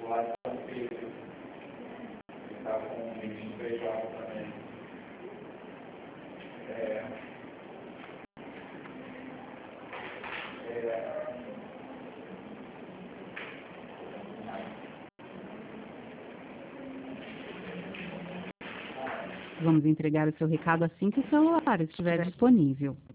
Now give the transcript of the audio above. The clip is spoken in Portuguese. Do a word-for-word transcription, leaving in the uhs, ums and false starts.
lá está o Pedro, que está com um menino feijão também. É, é, Vamos entregar o seu recado assim que o celular estiver disponível.